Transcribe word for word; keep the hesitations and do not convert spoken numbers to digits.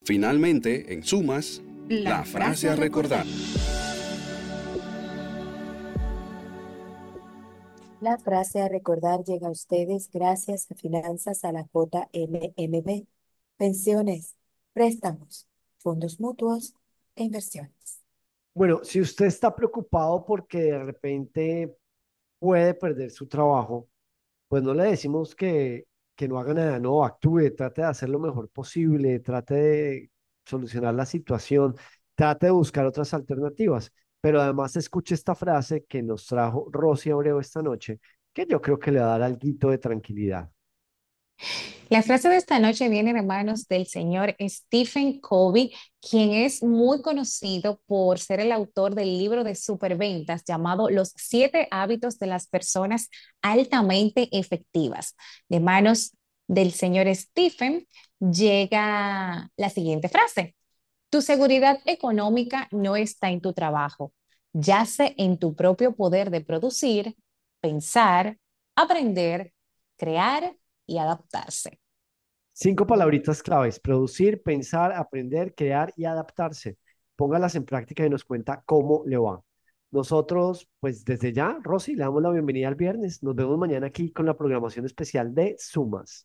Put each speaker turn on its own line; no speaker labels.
Finalmente, en sumas, la, la frase a recordar.
La frase a recordar llega a ustedes gracias a Finanzas a la J M M B, pensiones, préstamos, fondos mutuos e inversiones.
Bueno, si usted está preocupado porque de repente puede perder su trabajo, pues no le decimos que, que no haga nada, no, actúe, trate de hacer lo mejor posible, trate de solucionar la situación, trate de buscar otras alternativas. Pero además escuche esta frase que nos trajo Rosy Abreu esta noche, que yo creo que le va a dar alguito de tranquilidad.
La frase de esta noche viene de manos del señor Stephen Covey, quien es muy conocido por ser el autor del libro de superventas llamado Los siete hábitos de las personas altamente efectivas. De manos del señor Stephen llega la siguiente frase. Tu seguridad económica no está en tu trabajo, yace en tu propio poder de producir, pensar, aprender, crear y adaptarse.
Cinco palabritas claves: producir, pensar, aprender, crear y adaptarse. Póngalas en práctica y nos cuenta cómo le va. Nosotros, pues desde ya, Rosy, le damos la bienvenida al viernes. Nos vemos mañana aquí con la programación especial de Sumas.